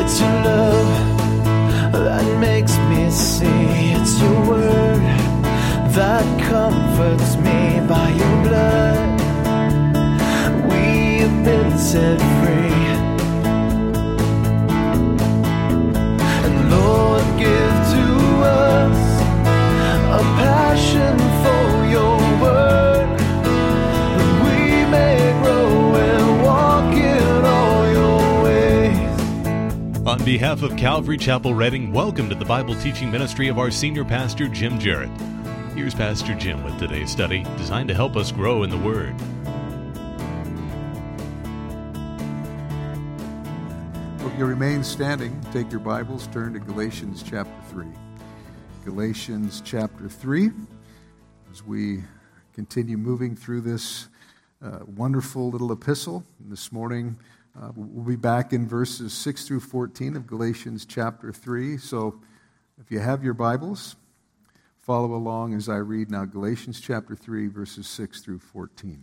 It's your love that makes me see. It's your word that comforts me. By your blood we have been set free. And Lord, give to us a passion for your word, that we may grow and walk in all your ways. On behalf of Calvary Chapel Redding, welcome to the Bible teaching ministry of our senior pastor, Jim Jarrett. Here's Pastor Jim with today's study, designed to help us grow in the Word. Well, if you remain standing, take your Bibles, turn to Galatians chapter 3. Galatians chapter 3, as we continue moving through this wonderful little epistle. This morning, we'll be back in verses 6 through 14 of Galatians chapter 3. So if you have your Bibles, follow along as I read now Galatians chapter 3, verses 6 through 14.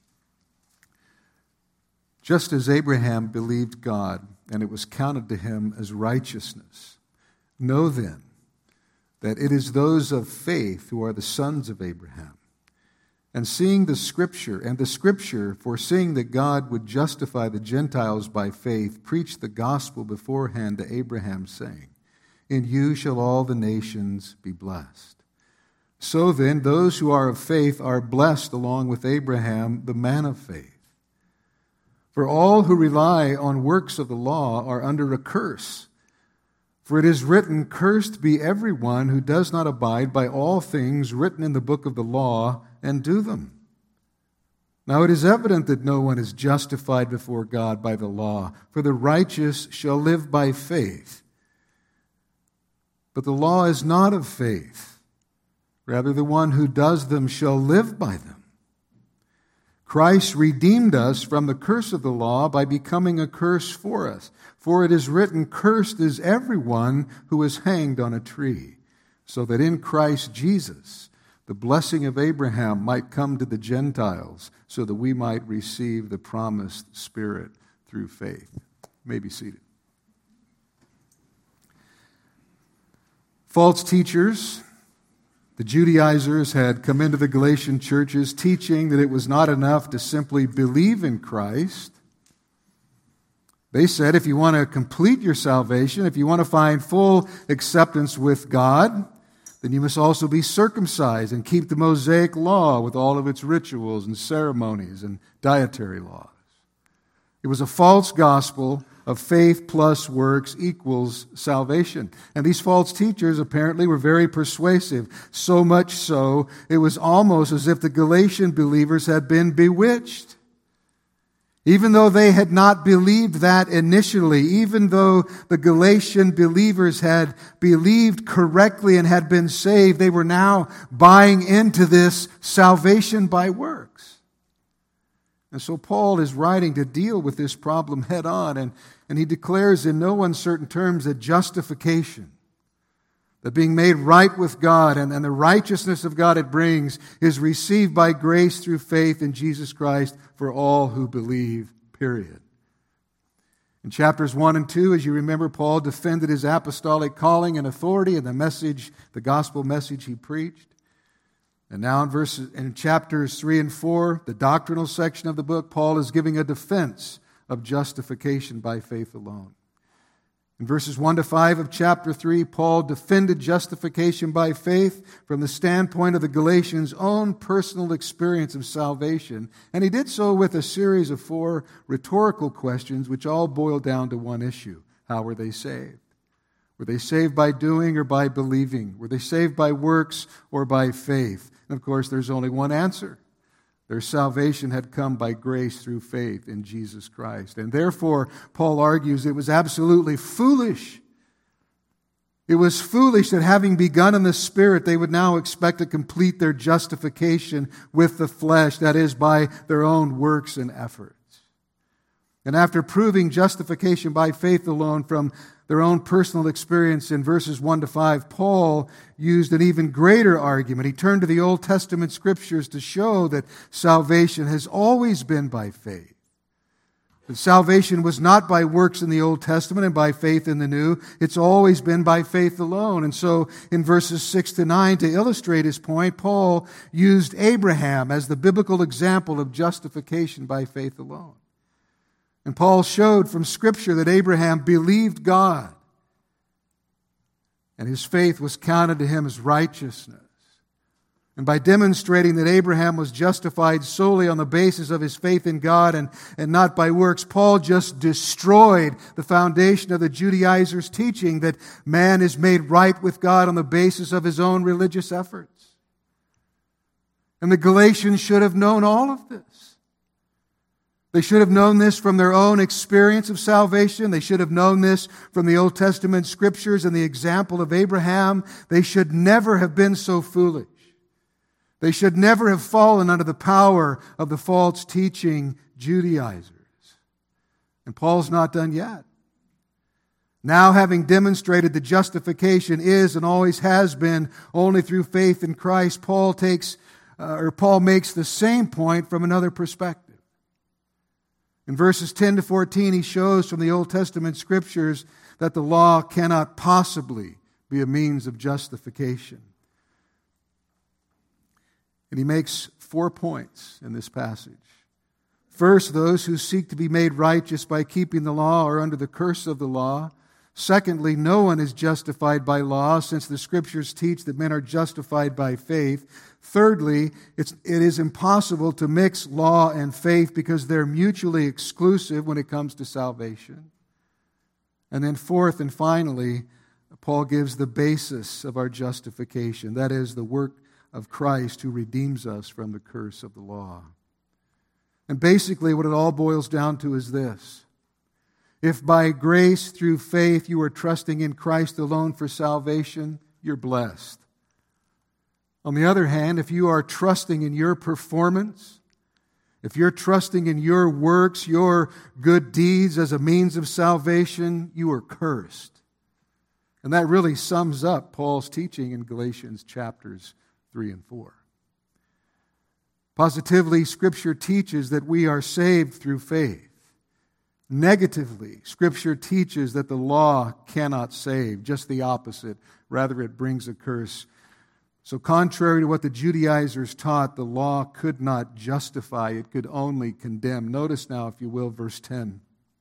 Just as Abraham believed God, and it was counted to him as righteousness, know then that it is those of faith who are the sons of Abraham. And seeing the Scripture, foreseeing that God would justify the Gentiles by faith, preached the gospel beforehand to Abraham, saying, in you shall all the nations be blessed. So then, those who are of faith are blessed along with Abraham, the man of faith. For all who rely on works of the law are under a curse. For it is written, cursed be everyone who does not abide by all things written in the book of the law and do them. Now it is evident that no one is justified before God by the law, for the righteous shall live by faith. But the law is not of faith. Rather, the one who does them shall live by them. Christ redeemed us from the curse of the law by becoming a curse for us. For it is written, cursed is everyone who is hanged on a tree, so that in Christ Jesus the blessing of Abraham might come to the Gentiles, so that we might receive the promised Spirit through faith. You may be seated. False teachers, the Judaizers, had come into the Galatian churches teaching that it was not enough to simply believe in Christ. They said if you want to complete your salvation, if you want to find full acceptance with God, then you must also be circumcised and keep the Mosaic law with all of its rituals and ceremonies and dietary laws. It was a false gospel of faith plus works equals salvation. And these false teachers apparently were very persuasive, so much so it was almost as if the Galatian believers had been bewitched. Even though they had not believed that initially, even though the Galatian believers had believed correctly and had been saved, they were now buying into this salvation by works. And so Paul is writing to deal with this problem head on, and he declares in no uncertain terms that justification, that being made right with God and the righteousness of God it brings, is received by grace through faith in Jesus Christ for all who believe, period. In chapters 1 and 2, as you remember, Paul defended his apostolic calling and authority and the gospel message he preached. And now in chapters 3 and 4, the doctrinal section of the book, Paul is giving a defense of justification by faith alone. In verses 1 to 5 of chapter 3, Paul defended justification by faith from the standpoint of the Galatians' own personal experience of salvation. And he did so with a series of 4 rhetorical questions, which all boil down to one issue. How were they saved? Were they saved by doing or by believing? Were they saved by works or by faith? And of course, there's only one answer. Their salvation had come by grace through faith in Jesus Christ. And therefore, Paul argues it was absolutely foolish. It was foolish that having begun in the Spirit, they would now expect to complete their justification with the flesh, that is, by their own works and efforts. And after proving justification by faith alone from their own personal experience in verses 1 to 5, Paul used an even greater argument. He turned to the Old Testament Scriptures to show that salvation has always been by faith. Salvation was not by works in the Old Testament and by faith in the New. It's always been by faith alone. And so in verses 6 to 9, to illustrate his point, Paul used Abraham as the biblical example of justification by faith alone. And Paul showed from Scripture that Abraham believed God, and his faith was counted to him as righteousness. And by demonstrating that Abraham was justified solely on the basis of his faith in God and not by works, Paul just destroyed the foundation of the Judaizers' teaching that man is made right with God on the basis of his own religious efforts. And the Galatians should have known all of this. They should have known this from their own experience of salvation. They should have known this from the Old Testament Scriptures and the example of Abraham. They should never have been so foolish. They should never have fallen under the power of the false teaching Judaizers. And Paul's not done yet. Now, having demonstrated that justification is and always has been only through faith in Christ, Paul makes the same point from another perspective. In verses 10 to 14, he shows from the Old Testament Scriptures that the law cannot possibly be a means of justification. And he makes 4 points in this passage. First, those who seek to be made righteous by keeping the law are under the curse of the law. Secondly, no one is justified by law, since the Scriptures teach that men are justified by faith. Thirdly, it is impossible to mix law and faith because they're mutually exclusive when it comes to salvation. And then fourth and finally, Paul gives the basis of our justification. That is the work of Christ who redeems us from the curse of the law. And basically what it all boils down to is this. If by grace through faith you are trusting in Christ alone for salvation, you're blessed. On the other hand, if you are trusting in your performance, if you're trusting in your works, your good deeds as a means of salvation, you are cursed. And that really sums up Paul's teaching in Galatians chapters 3 and 4. Positively, Scripture teaches that we are saved through faith. Negatively, Scripture teaches that the law cannot save, just the opposite. Rather, it brings a curse. So contrary to what the Judaizers taught, the law could not justify, it could only condemn. Notice now, if you will, verse 10.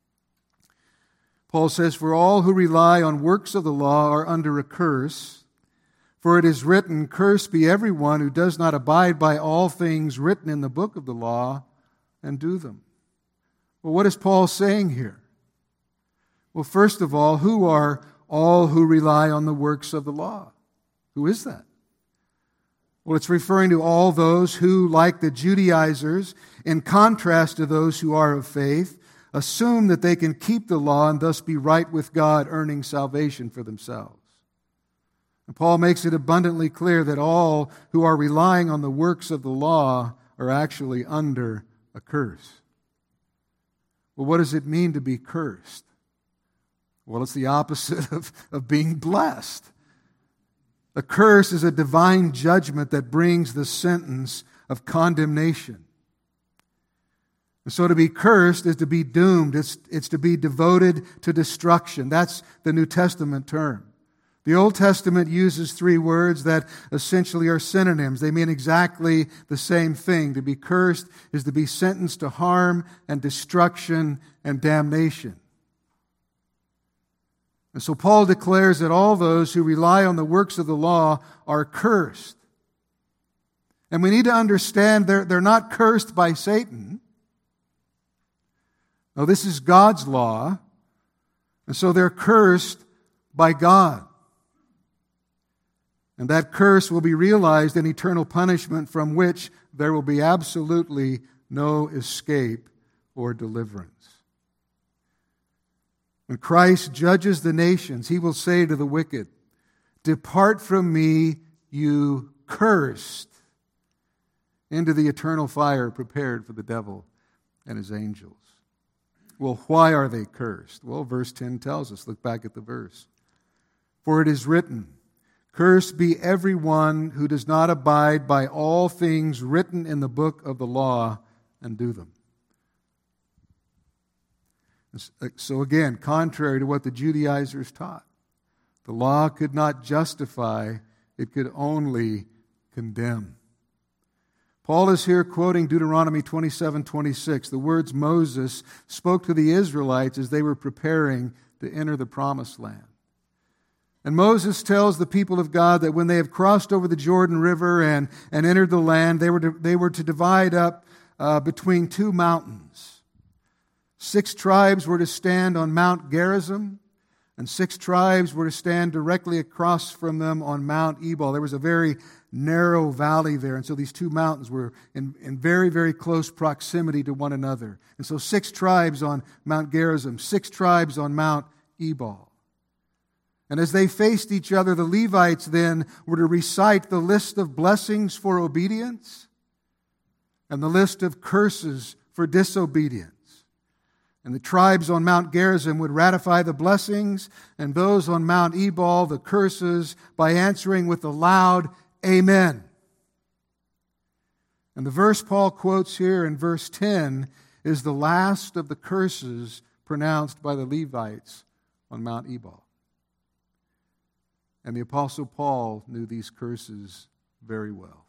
Paul says, "For all who rely on works of the law are under a curse. For it is written, 'Cursed be everyone who does not abide by all things written in the book of the law and do them.'" Well, what is Paul saying here? Well, first of all, who are all who rely on the works of the law? Who is that? Well, it's referring to all those who, like the Judaizers, in contrast to those who are of faith, assume that they can keep the law and thus be right with God, earning salvation for themselves. And Paul makes it abundantly clear that all who are relying on the works of the law are actually under a curse. Well, what does it mean to be cursed? Well, it's the opposite of being blessed. A curse is a divine judgment that brings the sentence of condemnation. And so to be cursed is to be doomed. It's to be devoted to destruction. That's the New Testament term. The Old Testament uses 3 words that essentially are synonyms. They mean exactly the same thing. To be cursed is to be sentenced to harm and destruction and damnation. And so Paul declares that all those who rely on the works of the law are cursed. And we need to understand they're not cursed by Satan. No, this is God's law. And so they're cursed by God. And that curse will be realized in eternal punishment from which there will be absolutely no escape or deliverance. When Christ judges the nations, He will say to the wicked, "Depart from me, you cursed, into the eternal fire prepared for the devil and his angels." Well, why are they cursed? Well, verse 10 tells us. Look back at the verse. "For it is written, 'Cursed be everyone who does not abide by all things written in the book of the law and do them.'" So again, contrary to what the Judaizers taught, the law could not justify, it could only condemn. Paul is here quoting Deuteronomy 27:26, the words Moses spoke to the Israelites as they were preparing to enter the promised land. And Moses tells the people of God that when they have crossed over the Jordan River and entered the land, they were to divide up between two mountains. 6 tribes were to stand on Mount Gerizim, and 6 tribes were to stand directly across from them on Mount Ebal. There was a very narrow valley there, and so these two mountains were in very, very close proximity to one another. And so 6 tribes on Mount Gerizim, 6 tribes on Mount Ebal. And as they faced each other, the Levites then were to recite the list of blessings for obedience and the list of curses for disobedience. And the tribes on Mount Gerizim would ratify the blessings, and those on Mount Ebal the curses, by answering with a loud Amen. And the verse Paul quotes here in verse 10 is the last of the curses pronounced by the Levites on Mount Ebal. And the Apostle Paul knew these curses very well.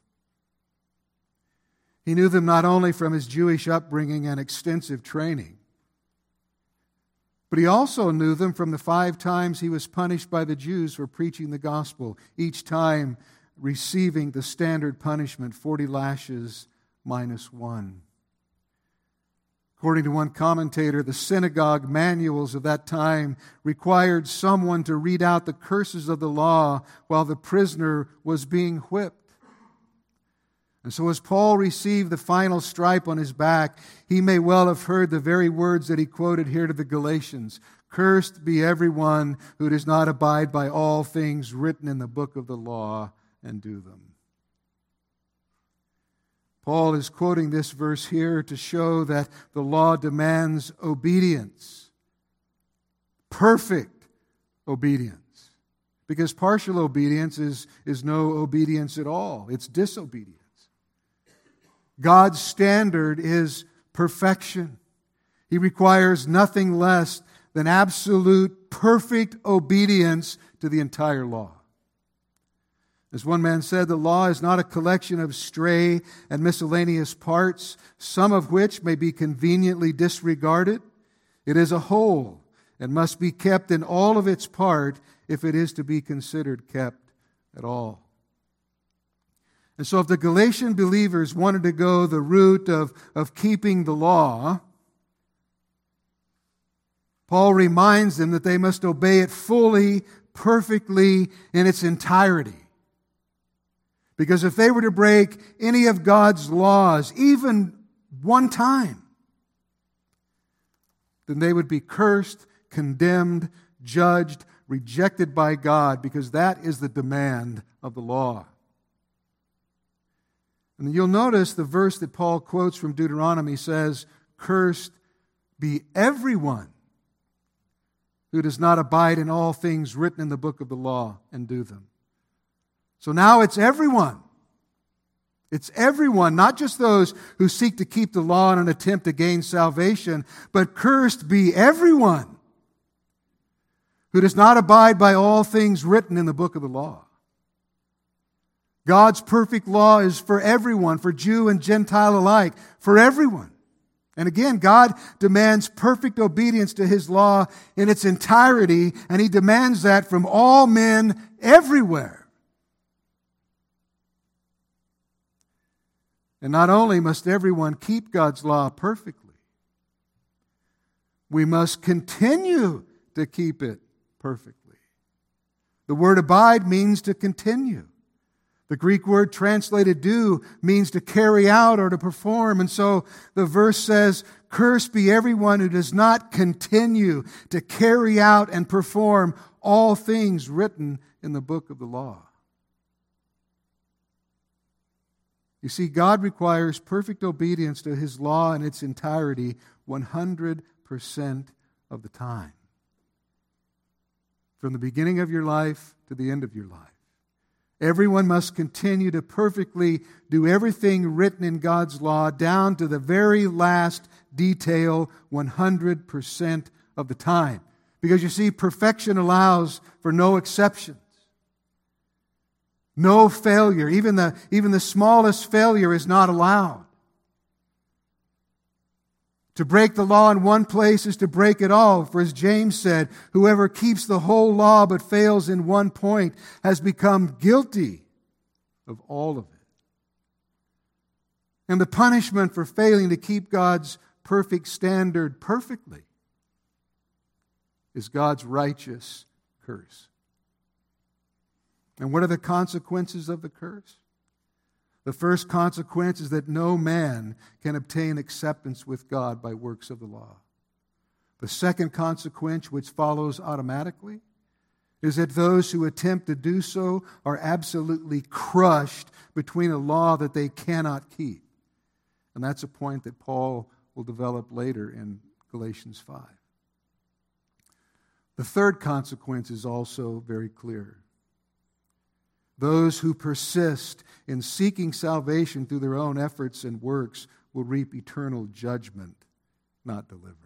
He knew them not only from his Jewish upbringing and extensive training, but he also knew them from the 5 times he was punished by the Jews for preaching the gospel, each time receiving the standard punishment, 40 lashes minus 1. According to one commentator, the synagogue manuals of that time required someone to read out the curses of the law while the prisoner was being whipped. And so as Paul received the final stripe on his back, he may well have heard the very words that he quoted here to the Galatians. Cursed be everyone who does not abide by all things written in the book of the law and do them. Paul is quoting this verse here to show that the law demands obedience. Perfect obedience. Because partial obedience is no obedience at all. It's disobedience. God's standard is perfection. He requires nothing less than absolute, perfect obedience to the entire law. As one man said, the law is not a collection of stray and miscellaneous parts, some of which may be conveniently disregarded. It is a whole and must be kept in all of its part if it is to be considered kept at all. And so if the Galatian believers wanted to go the route of keeping the law, Paul reminds them that they must obey it fully, perfectly, in its entirety. Because if they were to break any of God's laws, even one time, then they would be cursed, condemned, judged, rejected by God, because that is the demand of the law. And you'll notice the verse that Paul quotes from Deuteronomy says, "Cursed be everyone who does not abide in all things written in the book of the law and do them." So now it's everyone. It's everyone, not just those who seek to keep the law in an attempt to gain salvation, but cursed be everyone who does not abide by all things written in the book of the law. God's perfect law is for everyone, for Jew and Gentile alike, for everyone. And again, God demands perfect obedience to His law in its entirety, and He demands that from all men everywhere. And not only must everyone keep God's law perfectly, we must continue to keep it perfectly. The word abide means to continue. The Greek word translated do means to carry out or to perform. And so the verse says, "Cursed be everyone who does not continue to carry out and perform all things written in the book of the law." You see, God requires perfect obedience to His law in its entirety 100% of the time. From the beginning of your life to the end of your life. Everyone must continue to perfectly do everything written in God's law down to the very last detail 100% of the time. Because you see, perfection allows for no exceptions. No failure. Even the smallest failure is not allowed. To break the law in one place is to break it all. For as James said, whoever keeps the whole law but fails in one point has become guilty of all of it. And the punishment for failing to keep God's perfect standard perfectly is God's righteous curse. And what are the consequences of the curse? The first consequence is that no man can obtain acceptance with God by works of the law. The second consequence, which follows automatically, is that those who attempt to do so are absolutely crushed between a law that they cannot keep. And that's a point that Paul will develop later in Galatians 5. The third consequence is also very clear. Those who persist in seeking salvation through their own efforts and works will reap eternal judgment, not deliverance.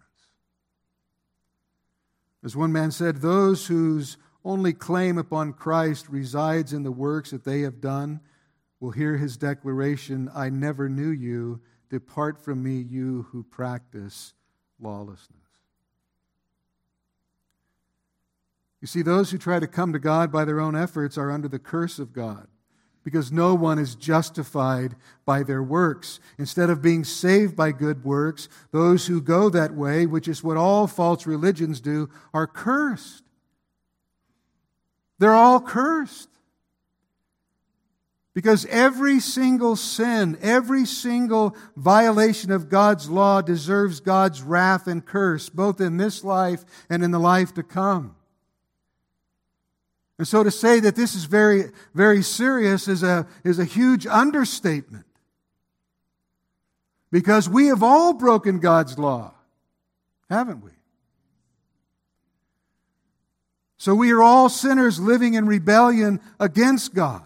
As one man said, those whose only claim upon Christ resides in the works that they have done will hear his declaration, I never knew you, depart from me, you who practice lawlessness. You see, those who try to come to God by their own efforts are under the curse of God, because no one is justified by their works. Instead of being saved by good works, those who go that way, which is what all false religions do, are cursed. They're all cursed. Because every single sin, every single violation of God's law deserves God's wrath and curse, both in this life and in the life to come. And so to say that this is very, very serious is a huge understatement. Because we have all broken God's law, haven't we? So we are all sinners living in rebellion against God.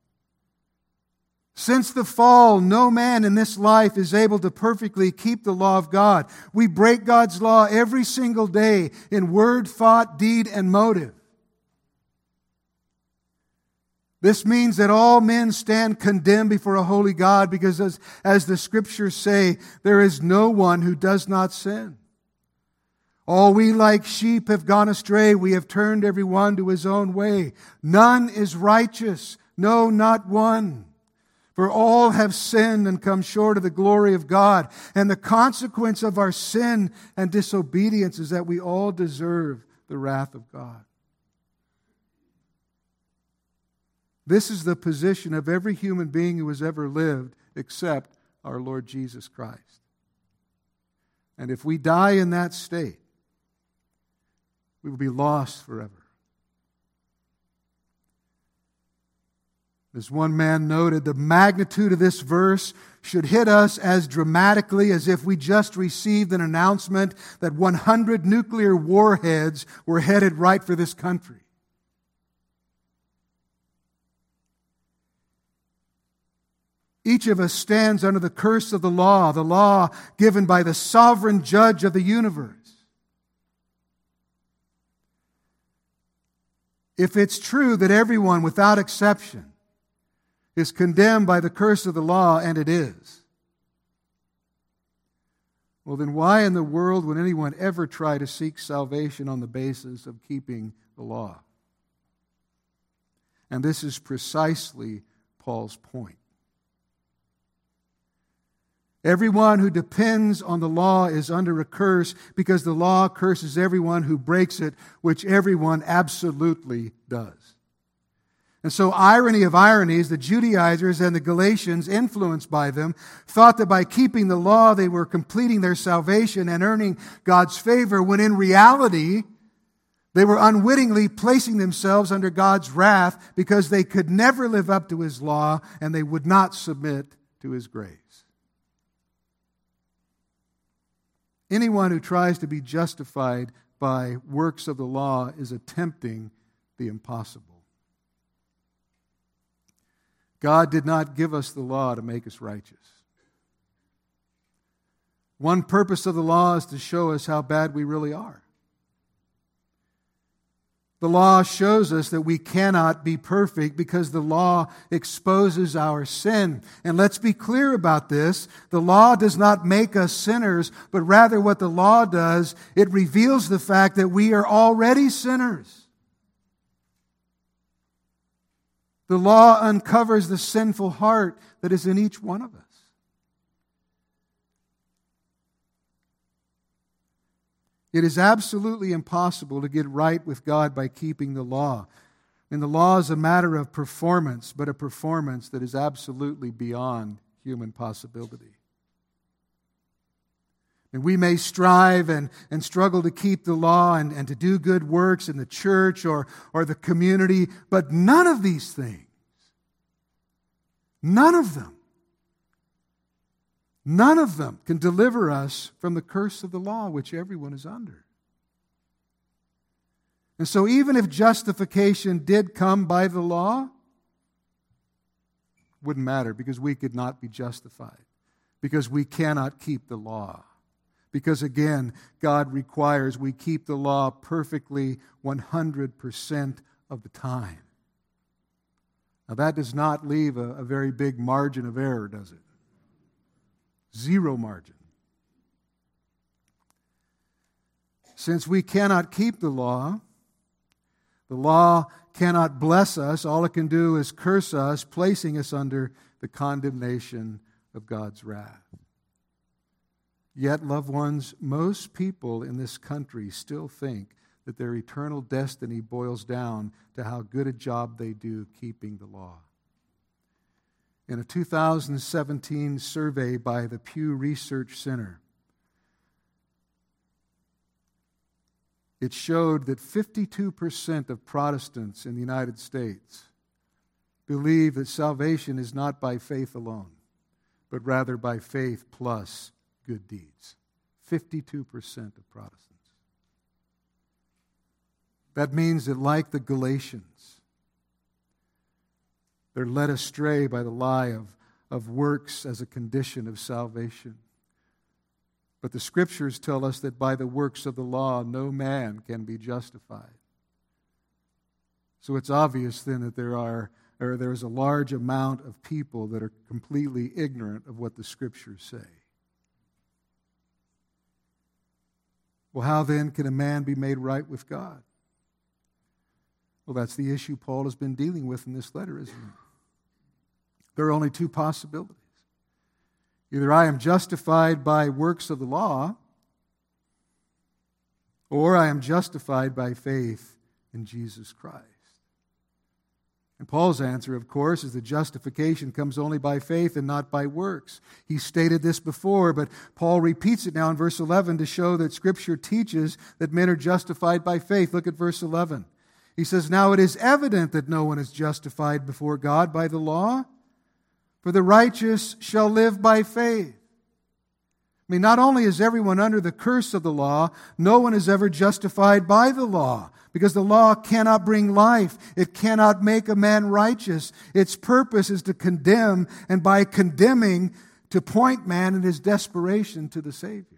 Since the fall, no man in this life is able to perfectly keep the law of God. We break God's law every single day in word, thought, deed, and motive. This means that all men stand condemned before a holy God because as the Scriptures say, there is no one who does not sin. All we like sheep have gone astray. We have turned every one to his own way. None is righteous. No, not one. For all have sinned and come short of the glory of God. And the consequence of our sin and disobedience is that we all deserve the wrath of God. This is the position of every human being who has ever lived except our Lord Jesus Christ. And if we die in that state, we will be lost forever. As one man noted, the magnitude of this verse should hit us as dramatically as if we just received an announcement that 100 nuclear warheads were headed right for this country. Each of us stands under the curse of the law given by the sovereign judge of the universe. If it's true that everyone, without exception, is condemned by the curse of the law, and it is, well then why in the world would anyone ever try to seek salvation on the basis of keeping the law? And this is precisely Paul's point. Everyone who depends on the law is under a curse because the law curses everyone who breaks it, which everyone absolutely does. And so, irony of ironies, the Judaizers and the Galatians, influenced by them, thought that by keeping the law they were completing their salvation and earning God's favor, when in reality they were unwittingly placing themselves under God's wrath because they could never live up to His law and they would not submit to His grace. Anyone who tries to be justified by works of the law is attempting the impossible. God did not give us the law to make us righteous. One purpose of the law is to show us how bad we really are. The law shows us that we cannot be perfect because the law exposes our sin. And let's be clear about this. The law does not make us sinners, but rather what the law does, it reveals the fact that we are already sinners. The law uncovers the sinful heart that is in each one of us. It is absolutely impossible to get right with God by keeping the law. And the law is a matter of performance, but a performance that is absolutely beyond human possibility. And we may strive and struggle to keep the law and to do good works in the church or the community, but none of these things, none of them can deliver us from the curse of the law which everyone is under. And so even if justification did come by the law, it wouldn't matter because we could not be justified, because we cannot keep the law. Because again, God requires we keep the law perfectly 100% of the time. Now that does not leave a very big margin of error, does it? Zero margin. Since we cannot keep the law cannot bless us. All it can do is curse us, placing us under the condemnation of God's wrath. Yet, loved ones, most people in this country still think that their eternal destiny boils down to how good a job they do keeping the law. In a 2017 survey by the Pew Research Center, it showed that 52% of Protestants in the United States believe that salvation is not by faith alone, but rather by faith plus good deeds. 52% of Protestants. That means that, like the Galatians, they're led astray by the lie of works as a condition of salvation. But the Scriptures tell us that by the works of the law, no man can be justified. So it's obvious then that there is a large amount of people that are completely ignorant of what the Scriptures say. Well, how then can a man be made right with God? Well, that's the issue Paul has been dealing with in this letter, isn't it? There are only two possibilities. Either I am justified by works of the law, or I am justified by faith in Jesus Christ. And Paul's answer, of course, is that justification comes only by faith and not by works. He stated this before, but Paul repeats it now in verse 11 to show that Scripture teaches that men are justified by faith. Look at verse 11. He says, "Now it is evident that no one is justified before God by the law, for the righteous shall live by faith." I mean, not only is everyone under the curse of the law, no one is ever justified by the law, because the law cannot bring life. It cannot make a man righteous. Its purpose is to condemn, and by condemning, to point man in his desperation to the Savior.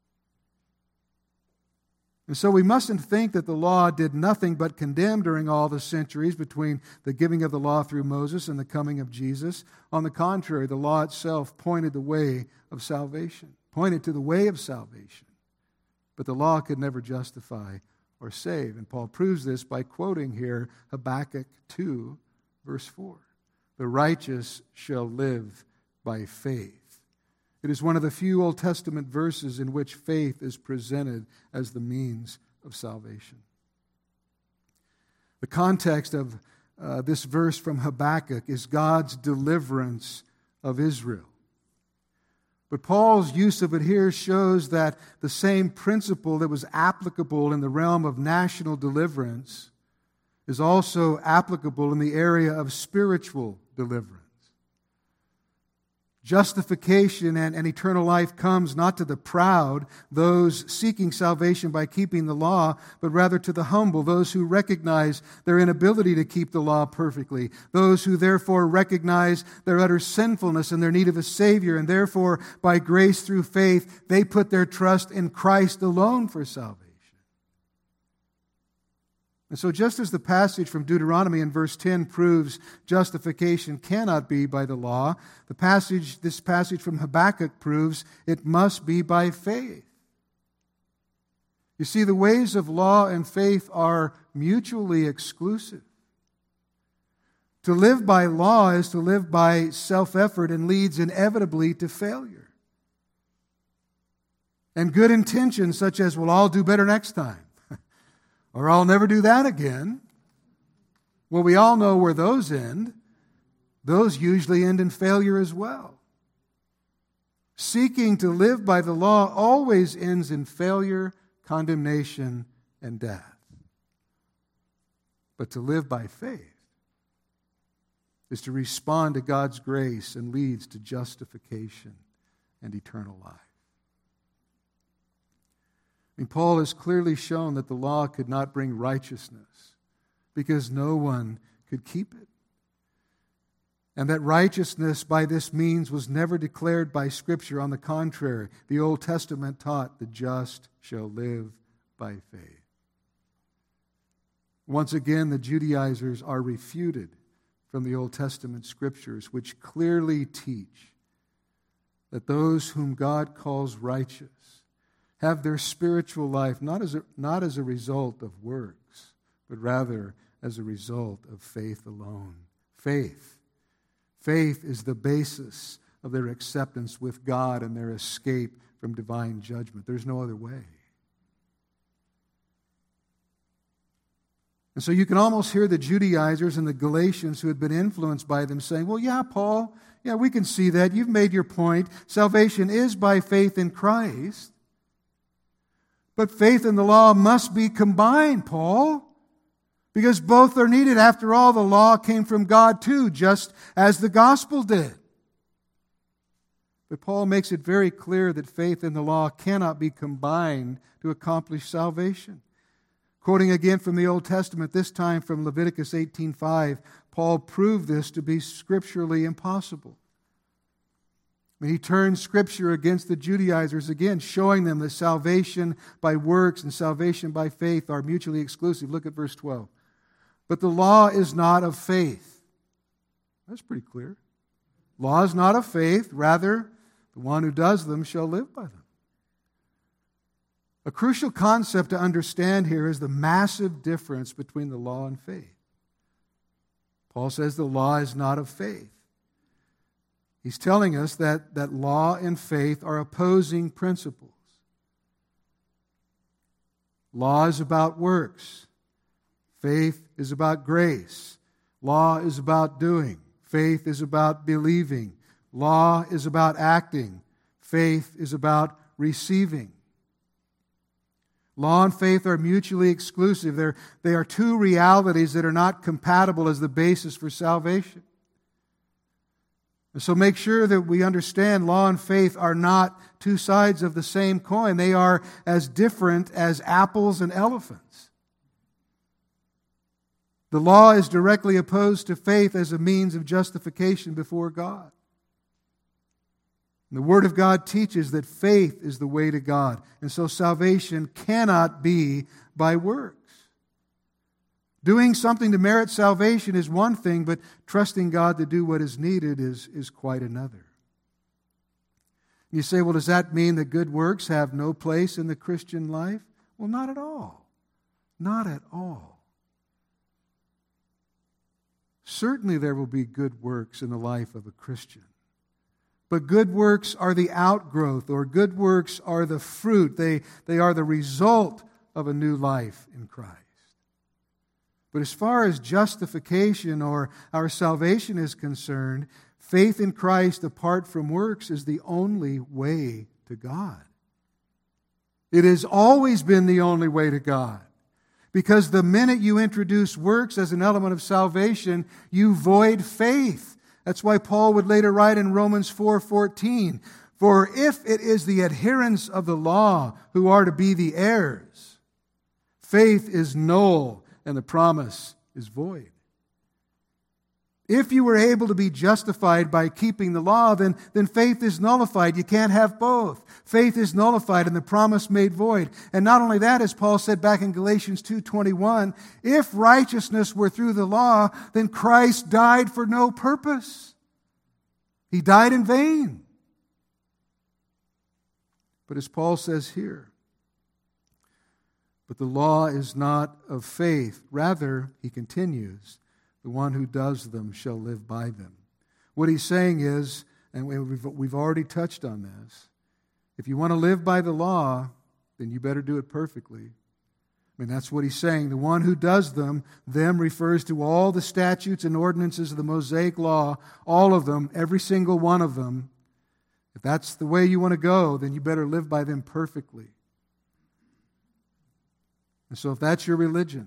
And so we mustn't think that the law did nothing but condemn during all the centuries between the giving of the law through Moses and the coming of Jesus. On the contrary, the law itself pointed the way of salvation, pointed to the way of salvation. But the law could never justify or save. And Paul proves this by quoting here Habakkuk 2, verse 4. "The righteous shall live by faith." It is one of the few Old Testament verses in which faith is presented as the means of salvation. The context of this verse from Habakkuk is God's deliverance of Israel. But Paul's use of it here shows that the same principle that was applicable in the realm of national deliverance is also applicable in the area of spiritual deliverance. Justification and eternal life comes not to the proud, those seeking salvation by keeping the law, but rather to the humble, those who recognize their inability to keep the law perfectly, those who therefore recognize their utter sinfulness and their need of a Savior, and therefore, by grace through faith, they put their trust in Christ alone for salvation. And so just as the passage from Deuteronomy in verse 10 proves justification cannot be by the law, this passage from Habakkuk proves it must be by faith. You see, the ways of law and faith are mutually exclusive. To live by law is to live by self-effort and leads inevitably to failure. And good intentions such as, well, I'll do better next time, or I'll never do that again. Well, we all know where those end. Those usually end in failure as well. Seeking to live by the law always ends in failure, condemnation, and death. But to live by faith is to respond to God's grace and leads to justification and eternal life. And Paul has clearly shown that the law could not bring righteousness because no one could keep it. And that righteousness by this means was never declared by Scripture. On the contrary, the Old Testament taught the just shall live by faith. Once again, the Judaizers are refuted from the Old Testament Scriptures, which clearly teach that those whom God calls righteous have their spiritual life not as a result of works, but rather as a result of faith alone. Faith is the basis of their acceptance with God and their escape from divine judgment. There's no other way. And so you can almost hear the Judaizers and the Galatians who had been influenced by them saying, well, yeah, Paul, yeah, we can see that. You've made your point. Salvation is by faith in Christ. But faith and the law must be combined, Paul, because both are needed. After all, the law came from God too, just as the gospel did. But Paul makes it very clear that faith and the law cannot be combined to accomplish salvation. Quoting again from the Old Testament, this time from Leviticus 18:5, Paul proved this to be scripturally impossible. He turns Scripture against the Judaizers again, showing them that salvation by works and salvation by faith are mutually exclusive. Look at verse 12. But the law is not of faith. That's pretty clear. Law is not of faith. Rather, the one who does them shall live by them. A crucial concept to understand here is the massive difference between the law and faith. Paul says the law is not of faith. He's telling us that law and faith are opposing principles. Law is about works. Faith is about grace. Law is about doing. Faith is about believing. Law is about acting. Faith is about receiving. Law and faith are mutually exclusive. They are two realities that are not compatible as the basis for salvation. So make sure that we understand law and faith are not two sides of the same coin. They are as different as apples and elephants. The law is directly opposed to faith as a means of justification before God. And the Word of God teaches that faith is the way to God. And so salvation cannot be by works. Doing something to merit salvation is one thing, but trusting God to do what is needed is quite another. You say, well, does that mean that good works have no place in the Christian life? Well, not at all. Not at all. Certainly there will be good works in the life of a Christian. But good works are the outgrowth, or good works are the fruit. They are the result of a new life in Christ. But as far as justification or our salvation is concerned, faith in Christ apart from works is the only way to God. It has always been the only way to God. Because the minute you introduce works as an element of salvation, you void faith. That's why Paul would later write in Romans 4:14, for if it is the adherents of the law who are to be the heirs, faith is null and the promise is void. If you were able to be justified by keeping the law, then faith is nullified. You can't have both. Faith is nullified and the promise made void. And not only that, as Paul said back in Galatians 2:21, if righteousness were through the law, then Christ died for no purpose. He died in vain. But as Paul says here, but the law is not of faith. Rather, he continues, the one who does them shall live by them. What he's saying is, and we've already touched on this, if you want to live by the law, then you better do it perfectly. I mean, that's what he's saying. The one who does them refers to all the statutes and ordinances of the Mosaic law, all of them, every single one of them. If that's the way you want to go, then you better live by them perfectly. And so if that's your religion,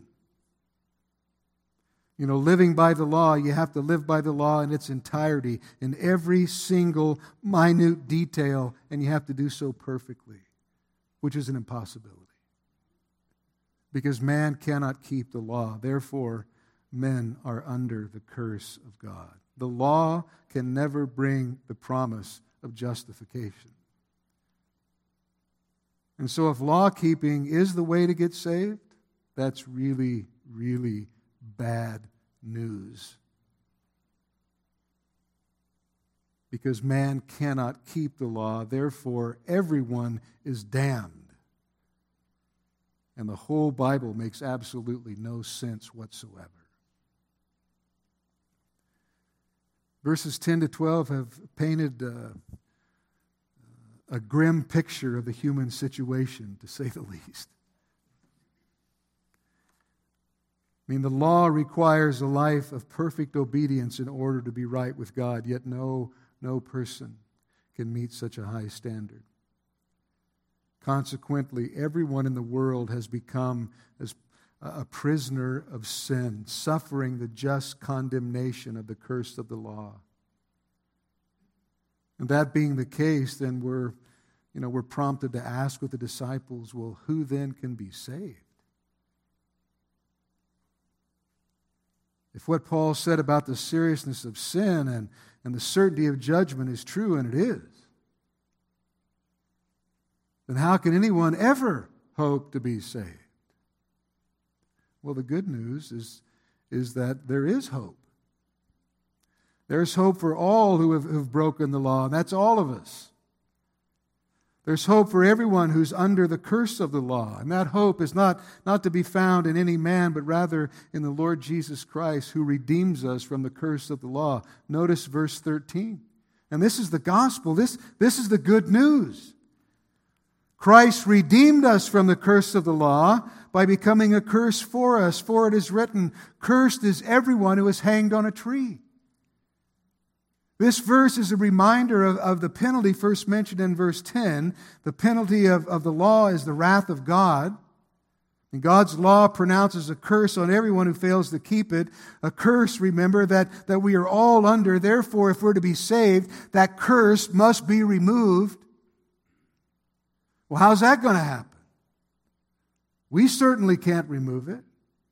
living by the law, you have to live by the law in its entirety, in every single minute detail, and you have to do so perfectly, which is an impossibility. Because man cannot keep the law. Therefore, men are under the curse of God. The law can never bring the promise of justification. And so if law-keeping is the way to get saved, that's really, really bad news. Because man cannot keep the law, therefore everyone is damned. And the whole Bible makes absolutely no sense whatsoever. Verses 10 to 12 have painted a grim picture of the human situation, to say the least. I mean, the law requires a life of perfect obedience in order to be right with God, yet no person can meet such a high standard. Consequently, everyone in the world has become as a prisoner of sin, suffering the just condemnation of the curse of the law. And that being the case, then we're prompted to ask with the disciples, well, who then can be saved? If what Paul said about the seriousness of sin and the certainty of judgment is true, and it is, then how can anyone ever hope to be saved? Well, the good news is that there is hope. There's hope for all who have broken the law, and that's all of us. There's hope for everyone who's under the curse of the law, and that hope is not to be found in any man, but rather in the Lord Jesus Christ, who redeems us from the curse of the law. Notice verse 13. And this is the gospel. This is the good news. Christ redeemed us from the curse of the law by becoming a curse for us. For it is written, cursed is everyone who is hanged on a tree. This verse is a reminder of the penalty first mentioned in verse 10. The penalty of the law is the wrath of God. And God's law pronounces a curse on everyone who fails to keep it. A curse, remember, that we are all under. Therefore, if we're to be saved, that curse must be removed. Well, how's that going to happen? We certainly can't remove it.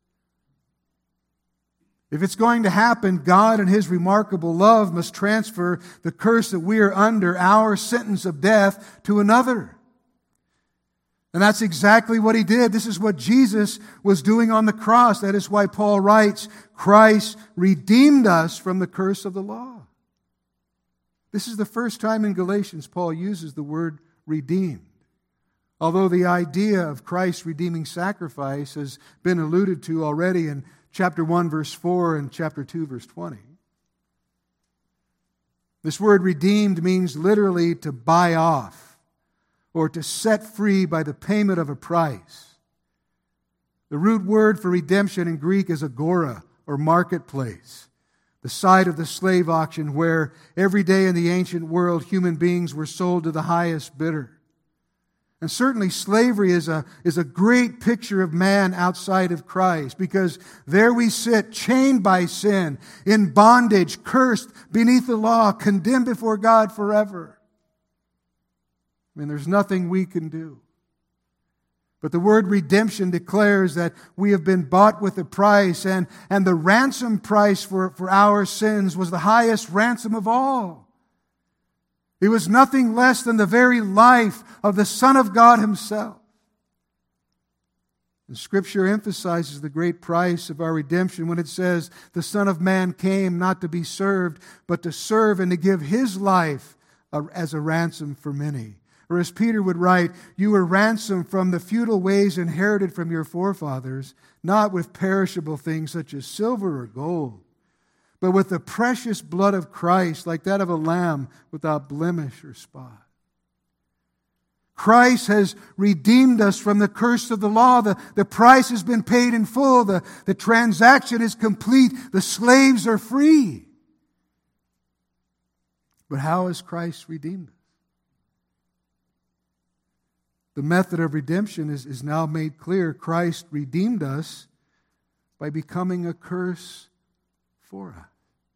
If it's going to happen, God in His remarkable love must transfer the curse that we are under, our sentence of death, to another. And that's exactly what He did. This is what Jesus was doing on the cross. That is why Paul writes, Christ redeemed us from the curse of the law. This is the first time in Galatians Paul uses the word redeemed. Although the idea of Christ's redeeming sacrifice has been alluded to already in chapter 1, verse 4 and chapter 2, verse 20. This word redeemed means literally to buy off or to set free by the payment of a price. The root word for redemption in Greek is agora, or marketplace, the site of the slave auction where every day in the ancient world human beings were sold to the highest bidder. And certainly slavery is a great picture of man outside of Christ, because there we sit chained by sin, in bondage, cursed beneath the law, condemned before God forever. I mean, there's nothing we can do. But the word redemption declares that we have been bought with a price, and the ransom price for our sins was the highest ransom of all. It was nothing less than the very life of the Son of God Himself. And Scripture emphasizes the great price of our redemption when it says, the Son of Man came not to be served, but to serve and to give His life as a ransom for many. Or as Peter would write, you were ransomed from the futile ways inherited from your forefathers, not with perishable things such as silver or gold, but with the precious blood of Christ, like that of a lamb without blemish or spot. Christ has redeemed us from the curse of the law. The price has been paid in full. The transaction is complete. The slaves are free. But how has Christ redeemed us? The method of redemption is now made clear. Christ redeemed us by becoming a curse for us.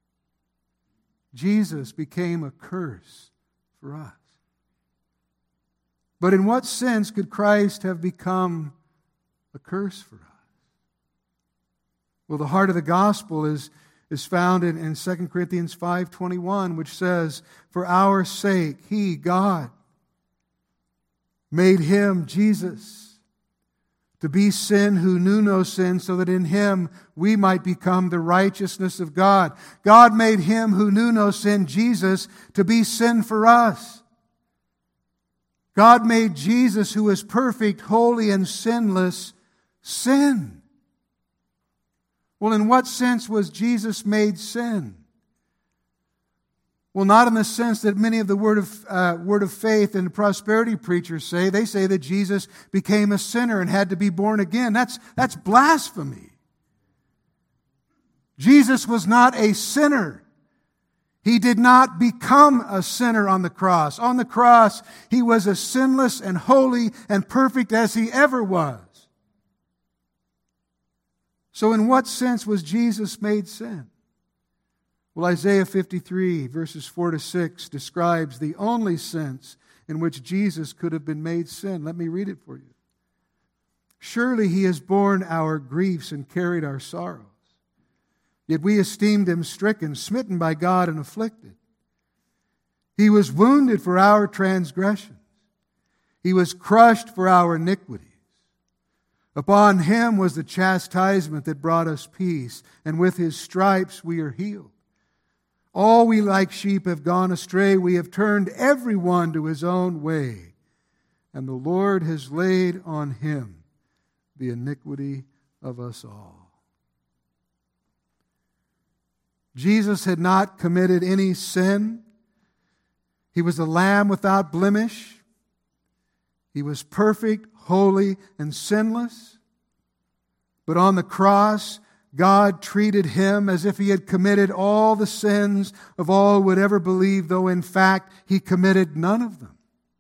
Jesus became a curse for us. But in what sense could Christ have become a curse for us? Well, the heart of the gospel is found in 2 Corinthians 5:21, which says, for our sake, He, God, made Him, Jesus, to be sin who knew no sin, so that in Him we might become the righteousness of God. God made Him who knew no sin, Jesus, to be sin for us. God made Jesus, who is perfect, holy, and sinless, sin. Well, in what sense was Jesus made sin? Well, not in the sense that many of the word of faith and prosperity preachers say. They say that Jesus became a sinner and had to be born again. That's blasphemy. Jesus was not a sinner. He did not become a sinner on the cross. On the cross, He was as sinless and holy and perfect as He ever was. So in what sense was Jesus made sin? Well, Isaiah 53, verses 4 to 6, describes the only sense in which Jesus could have been made sin. Let me read it for you. Surely He has borne our griefs and carried our sorrows. Yet we esteemed Him stricken, smitten by God, and afflicted. He was wounded for our transgressions. He was crushed for our iniquities. Upon Him was the chastisement that brought us peace, and with His stripes we are healed. All we like sheep have gone astray. We have turned every one to his own way. And the Lord has laid on Him the iniquity of us all. Jesus had not committed any sin. He was a lamb without blemish. He was perfect, holy, and sinless. But on the cross, God treated Him as if He had committed all the sins of all who would ever believe, though in fact He committed none of them.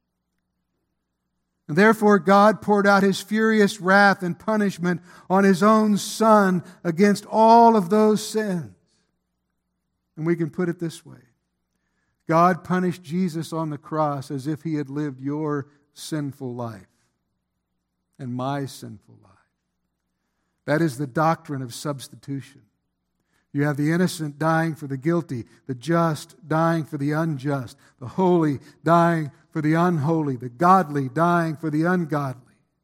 And therefore God poured out His furious wrath and punishment on His own Son against all of those sins. And we can put it this way. God punished Jesus on the cross as if He had lived your sinful life and my sinful life. That is the doctrine of substitution. You have the innocent dying for the guilty, the just dying for the unjust, the holy dying for the unholy, the godly dying for the ungodly.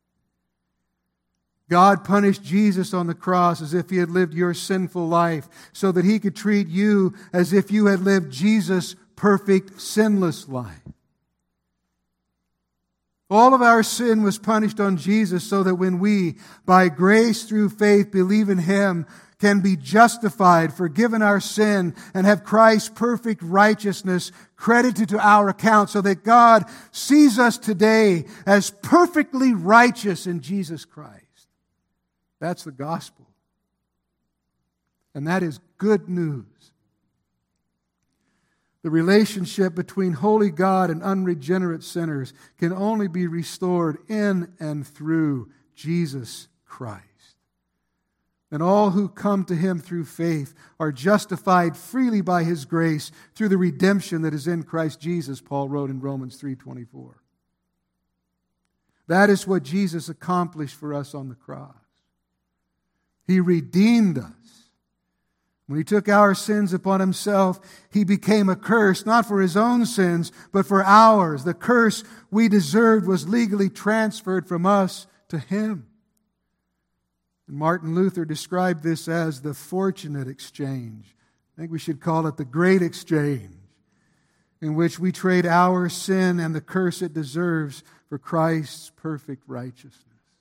God punished Jesus on the cross as if He had lived your sinful life, so that He could treat you as if you had lived Jesus' perfect, sinless life. All of our sin was punished on Jesus, so that when we, by grace through faith, believe in Him, can be justified, forgiven our sin, and have Christ's perfect righteousness credited to our account, so that God sees us today as perfectly righteous in Jesus Christ. That's the gospel. And that is good news. The relationship between holy God and unregenerate sinners can only be restored in and through Jesus Christ. And all who come to Him through faith are justified freely by His grace through the redemption that is in Christ Jesus, Paul wrote in Romans 3:24. That is what Jesus accomplished for us on the cross. He redeemed us. When He took our sins upon Himself, He became a curse, not for His own sins, but for ours. The curse we deserved was legally transferred from us to Him. And Martin Luther described this as the fortunate exchange. I think we should call it the great exchange, in which we trade our sin and the curse it deserves for Christ's perfect righteousness.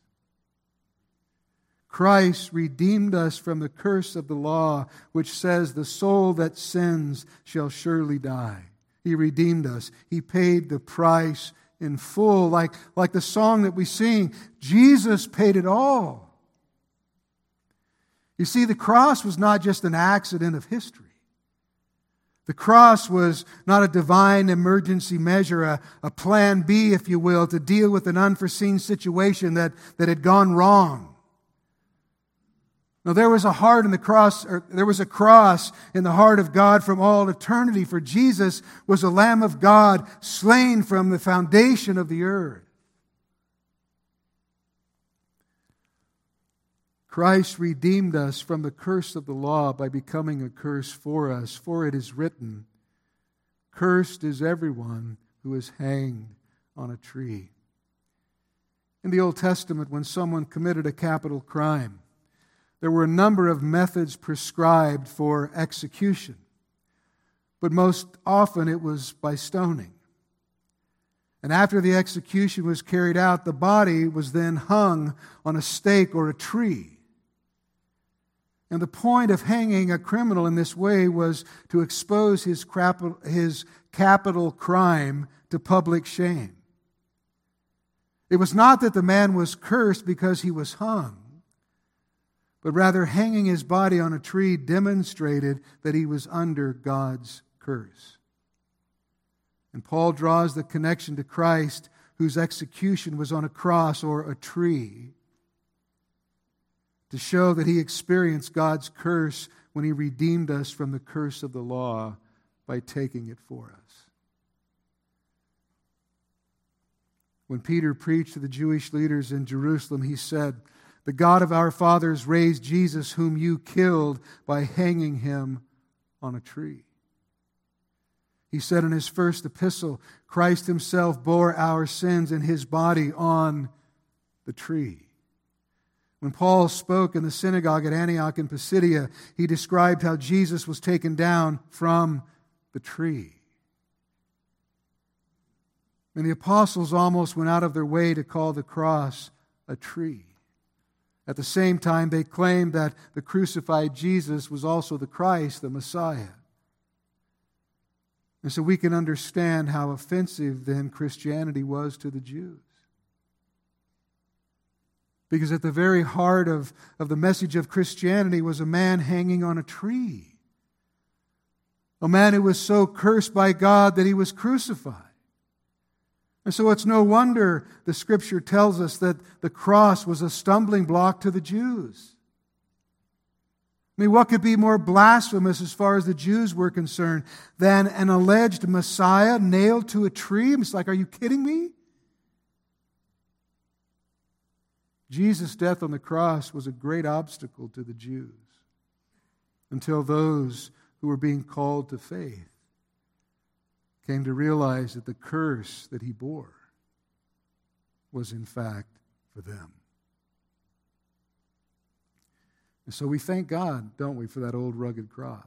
Christ redeemed us from the curse of the law, which says the soul that sins shall surely die. He redeemed us. He paid the price in full. Like the song that we sing, Jesus paid it all. You see, the cross was not just an accident of history. The cross was not a divine emergency measure, a plan B, if you will, to deal with an unforeseen situation that had gone wrong. No, there was a heart in the cross, or there was a cross in the heart of God from all eternity, for Jesus was a Lamb of God slain from the foundation of the earth. Christ redeemed us from the curse of the law by becoming a curse for us. For it is written, "Cursed is everyone who is hanged on a tree." In the Old Testament, when someone committed a capital crime, there were a number of methods prescribed for execution, but most often it was by stoning. And after the execution was carried out, the body was then hung on a stake or a tree. And the point of hanging a criminal in this way was to expose his capital crime to public shame. It was not that the man was cursed because he was hung, but rather hanging his body on a tree demonstrated that he was under God's curse. And Paul draws the connection to Christ, whose execution was on a cross or a tree, to show that He experienced God's curse when He redeemed us from the curse of the law by taking it for us. When Peter preached to the Jewish leaders in Jerusalem, he said, "The God of our fathers raised Jesus, whom you killed by hanging Him on a tree." He said in his first epistle, Christ Himself bore our sins in His body on the tree. When Paul spoke in the synagogue at Antioch in Pisidia, he described how Jesus was taken down from the tree. And the apostles almost went out of their way to call the cross a tree. At the same time, they claimed that the crucified Jesus was also the Christ, the Messiah. And so we can understand how offensive then Christianity was to the Jews. Because at the very heart of the message of Christianity was a man hanging on a tree. A man who was so cursed by God that he was crucified. And so it's no wonder the Scripture tells us that the cross was a stumbling block to the Jews. I mean, what could be more blasphemous as far as the Jews were concerned than an alleged Messiah nailed to a tree? It's like, are you kidding me? Jesus' death on the cross was a great obstacle to the Jews until those who were being called to faith came to realize that the curse that He bore was in fact for them. And so we thank God, don't we, for that old rugged cross.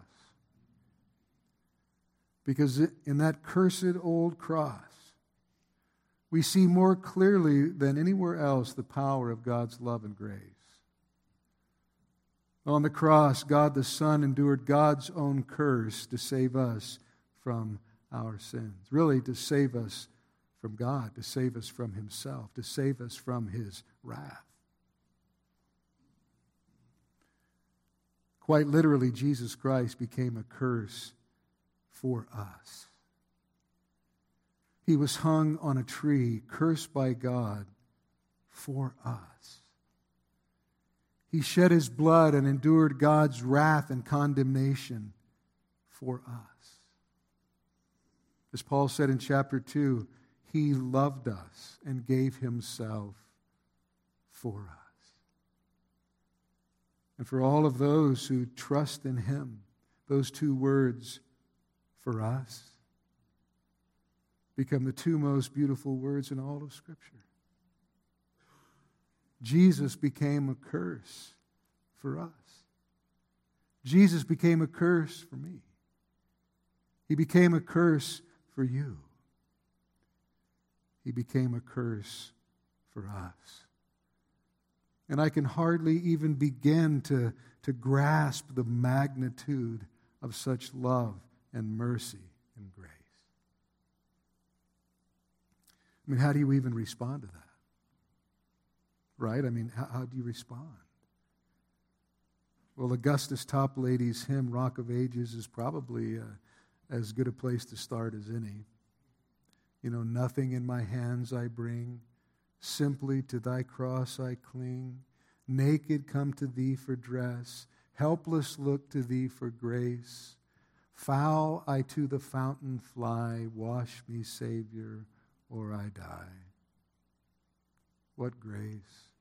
Because in that cursed old cross, we see more clearly than anywhere else the power of God's love and grace. On the cross, God the Son endured God's own curse to save us from our sins. Really, to save us from God, to save us from Himself, to save us from His wrath. Quite literally, Jesus Christ became a curse for us. He was hung on a tree, cursed by God for us. He shed His blood and endured God's wrath and condemnation for us. As Paul said in chapter 2, He loved us and gave Himself for us. And for all of those who trust in Him, those two words, for us, become the two most beautiful words in all of Scripture. Jesus became a curse for us. Jesus became a curse for me. He became a curse for you. He became a curse for us. And I can hardly even begin to grasp the magnitude of such love and mercy and grace. I mean, how do you even respond to that? Right? I mean, how do you respond? Well, Augustus Toplady's hymn, Rock of Ages, is probably as good a place to start as any. You know, nothing in my hands I bring, simply to thy cross I cling. Naked come to thee for dress, helpless look to thee for grace. Foul I to the fountain fly, wash me, Savior, or I die. What grace!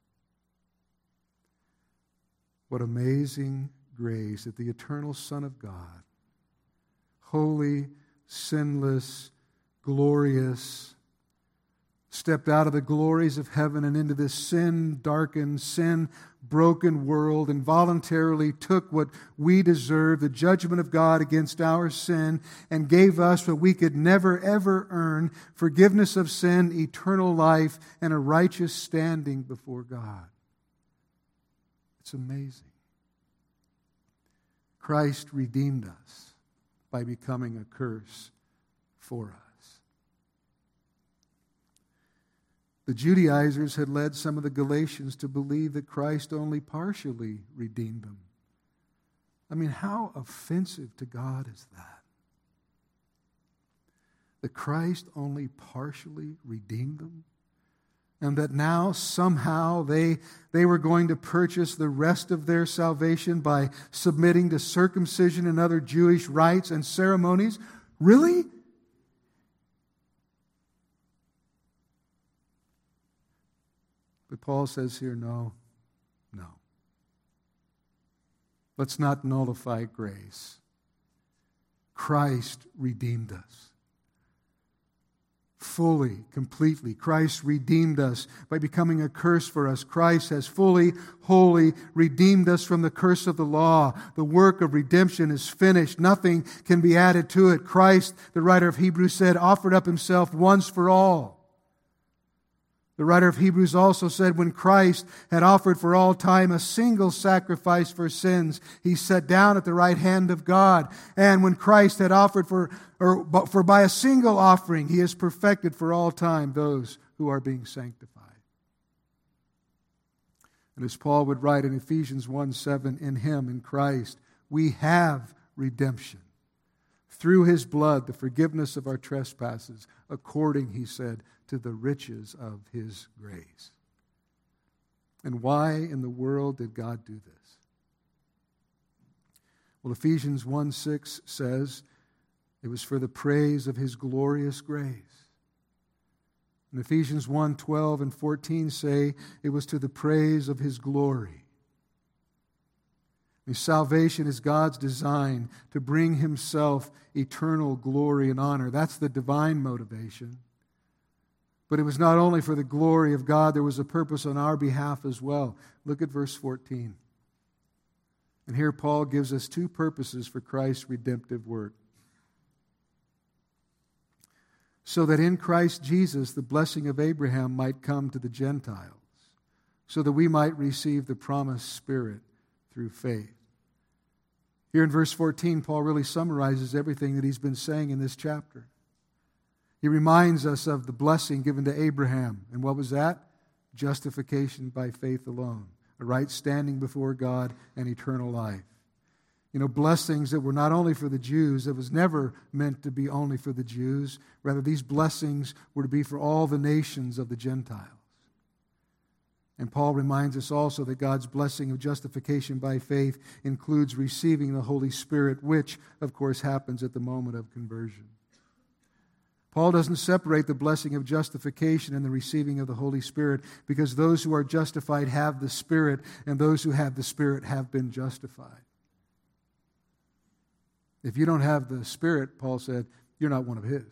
What amazing grace that the eternal Son of God, holy, sinless, glorious, stepped out of the glories of heaven and into this sin-darkened, sin-broken world and voluntarily took what we deserve, the judgment of God against our sin, and gave us what we could never, ever earn, forgiveness of sin, eternal life, and a righteous standing before God. It's amazing. Christ redeemed us by becoming a curse for us. The Judaizers had led some of the Galatians to believe that Christ only partially redeemed them. I mean, how offensive to God is that? That Christ only partially redeemed them? And that now somehow they were going to purchase the rest of their salvation by submitting to circumcision and other Jewish rites and ceremonies? Really? But Paul says here, no. Let's not nullify grace. Christ redeemed us. Fully, completely. Christ redeemed us by becoming a curse for us. Christ has fully, wholly redeemed us from the curse of the law. The work of redemption is finished. Nothing can be added to it. Christ, the writer of Hebrews said, offered up Himself once for all. The writer of Hebrews also said when Christ had offered for all time a single sacrifice for sins, He sat down at the right hand of God. And when Christ had offered for by a single offering, He has perfected for all time those who are being sanctified. And as Paul would write in Ephesians 1:7, in Him, in Christ, we have redemption. Through His blood, the forgiveness of our trespasses, according, he said, to the riches of His grace. And why in the world did God do this? Well, Ephesians 1:6 says it was for the praise of His glorious grace. And Ephesians 1:12 and 14 say it was to the praise of His glory. Salvation is God's design to bring Himself eternal glory and honor. That's the divine motivation. But it was not only for the glory of God, there was a purpose on our behalf as well. Look at verse 14. And here Paul gives us two purposes for Christ's redemptive work. So that in Christ Jesus the blessing of Abraham might come to the Gentiles, so that we might receive the promised Spirit through faith. Here in verse 14, Paul really summarizes everything that he's been saying in this chapter. He reminds us of the blessing given to Abraham. And what was that? Justification by faith alone. A right standing before God and eternal life. You know, blessings that were not only for the Jews. It was never meant to be only for the Jews. Rather, these blessings were to be for all the nations of the Gentiles. And Paul reminds us also that God's blessing of justification by faith includes receiving the Holy Spirit, which, of course, happens at the moment of conversion. Paul doesn't separate the blessing of justification and the receiving of the Holy Spirit, because those who are justified have the Spirit, and those who have the Spirit have been justified. If you don't have the Spirit, Paul said, you're not one of His.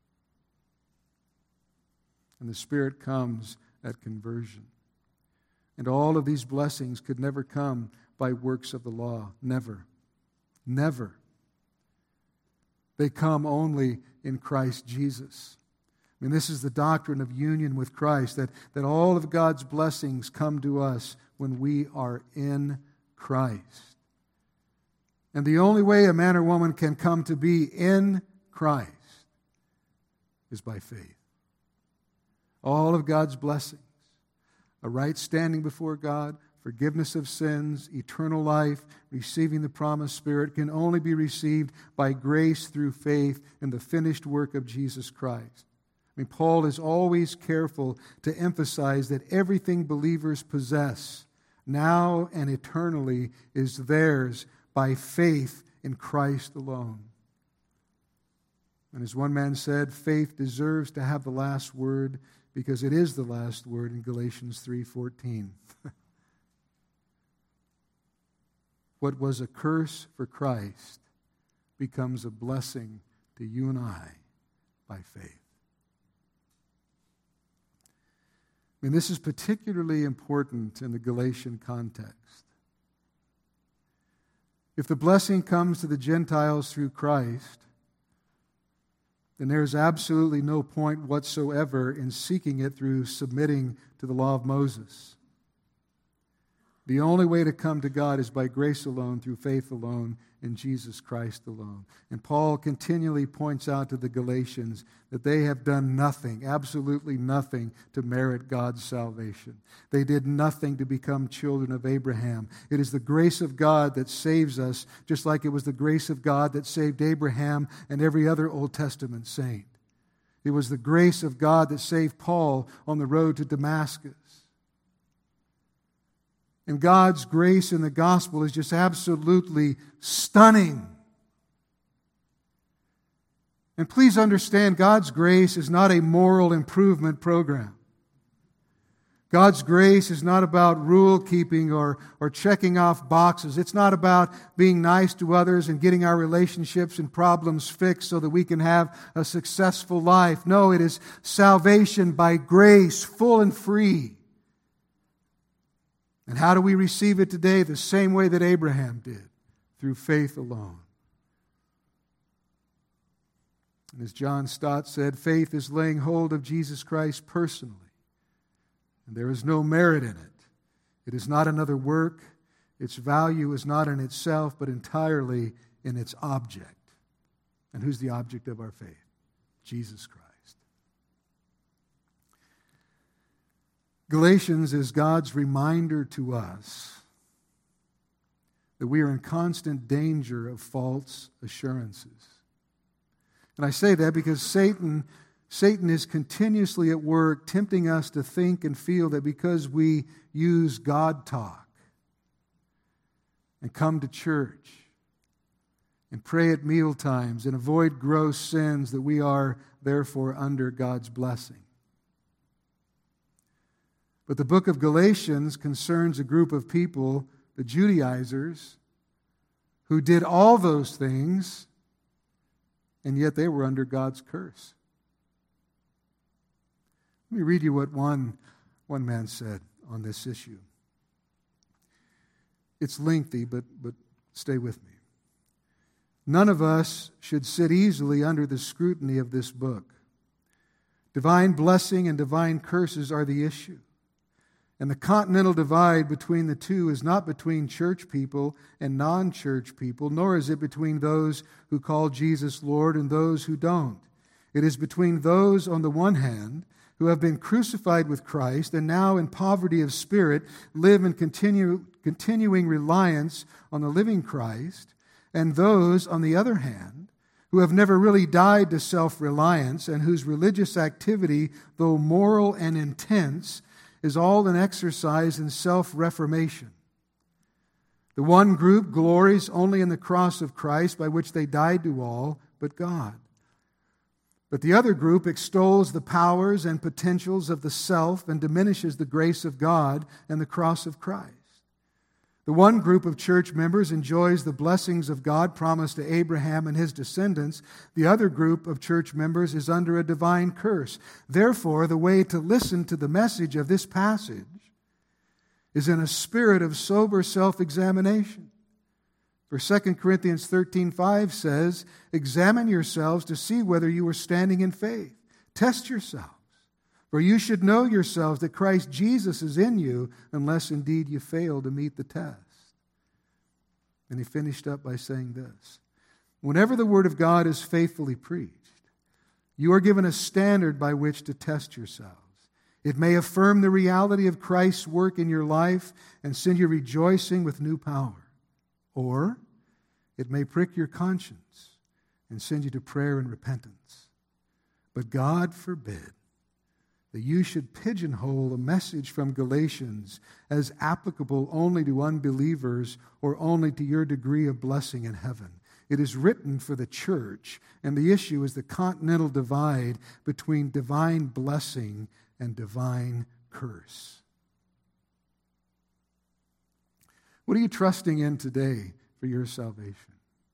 And the Spirit comes at conversion. And all of these blessings could never come by works of the law. Never. Never. They come only in Christ Jesus. I mean, this is the doctrine of union with Christ, that all of God's blessings come to us when we are in Christ. And the only way a man or woman can come to be in Christ is by faith. All of God's blessings, a right standing before God, forgiveness of sins, eternal life, receiving the promised Spirit, can only be received by grace through faith in the finished work of Jesus Christ. I mean, Paul is always careful to emphasize that everything believers possess, now and eternally, is theirs by faith in Christ alone. And as one man said, faith deserves to have the last word because it is the last word in Galatians 3:14. What was a curse for Christ becomes a blessing to you and I by faith. I mean, this is particularly important in the Galatian context. If the blessing comes to the Gentiles through Christ, then there is absolutely no point whatsoever in seeking it through submitting to the law of Moses. The only way to come to God is by grace alone, through faith alone, in Jesus Christ alone. And Paul continually points out to the Galatians that they have done nothing, absolutely nothing, to merit God's salvation. They did nothing to become children of Abraham. It is the grace of God that saves us, just like it was the grace of God that saved Abraham and every other Old Testament saint. It was the grace of God that saved Paul on the road to Damascus. And God's grace in the gospel is just absolutely stunning. And please understand, God's grace is not a moral improvement program. God's grace is not about rule keeping or checking off boxes. It's not about being nice to others and getting our relationships and problems fixed so that we can have a successful life. No, it is salvation by grace, full and free. And how do we receive it today? The same way that Abraham did, through faith alone. And as John Stott said, faith is laying hold of Jesus Christ personally. And there is no merit in it. It is not another work. Its value is not in itself, but entirely in its object. And who's the object of our faith? Jesus Christ. Galatians is God's reminder to us that we are in constant danger of false assurances. And I say that because Satan is continuously at work tempting us to think and feel that because we use God talk and come to church and pray at meal times and avoid gross sins, that we are therefore under God's blessing. But the book of Galatians concerns a group of people, the Judaizers, who did all those things, and yet they were under God's curse. Let me read you what one man said on this issue. It's lengthy, but stay with me. None of us should sit easily under the scrutiny of this book. Divine blessing and divine curses are the issue. And the continental divide between the two is not between church people and non-church people, nor is it between those who call Jesus Lord and those who don't. It is between those, on the one hand, who have been crucified with Christ and now in poverty of spirit live in continuing reliance on the living Christ, and those, on the other hand, who have never really died to self-reliance and whose religious activity, though moral and intense, is all an exercise in self-reformation. The one group glories only in the cross of Christ by which they died to all but God. But the other group extols the powers and potentials of the self and diminishes the grace of God and the cross of Christ. The one group of church members enjoys the blessings of God promised to Abraham and his descendants. The other group of church members is under a divine curse. Therefore, the way to listen to the message of this passage is in a spirit of sober self-examination. For 2 Corinthians 13:5 says, "Examine yourselves to see whether you are standing in faith. Test yourselves. For you should know yourselves that Christ Jesus is in you, unless indeed you fail to meet the test." And he finished up by saying this: whenever the Word of God is faithfully preached, you are given a standard by which to test yourselves. It may affirm the reality of Christ's work in your life and send you rejoicing with new power. Or it may prick your conscience and send you to prayer and repentance. But God forbid that you should pigeonhole a message from Galatians as applicable only to unbelievers or only to your degree of blessing in heaven. It is written for the church, and the issue is the continental divide between divine blessing and divine curse. What are you trusting in today for your salvation?